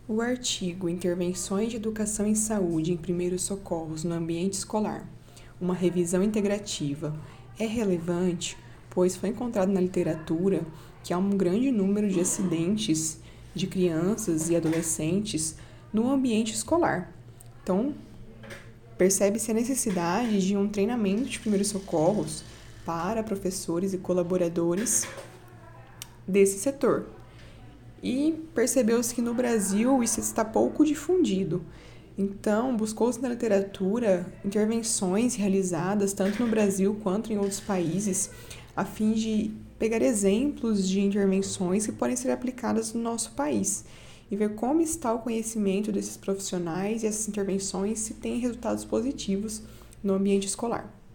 O artigo Intervenções de Educação em Saúde em Primeiros Socorros no Ambiente Escolar, uma revisão integrativa, é relevante, pois foi encontrado na literatura que há um grande número de acidentes de crianças e adolescentes no ambiente escolar. Então, percebe-se a necessidade de um treinamento de primeiros socorros para professores e colaboradores desse setor. E percebeu-se que no Brasil isso está pouco difundido. Então, buscou-se na literatura intervenções realizadas tanto no Brasil quanto em outros países, a fim de pegar exemplos de intervenções que podem ser aplicadas no nosso país e ver como está o conhecimento desses profissionais e essas intervenções se têm resultados positivos no ambiente escolar.